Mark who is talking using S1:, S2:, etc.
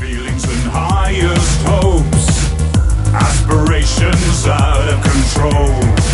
S1: feelings and highest hopes, aspirations out of control.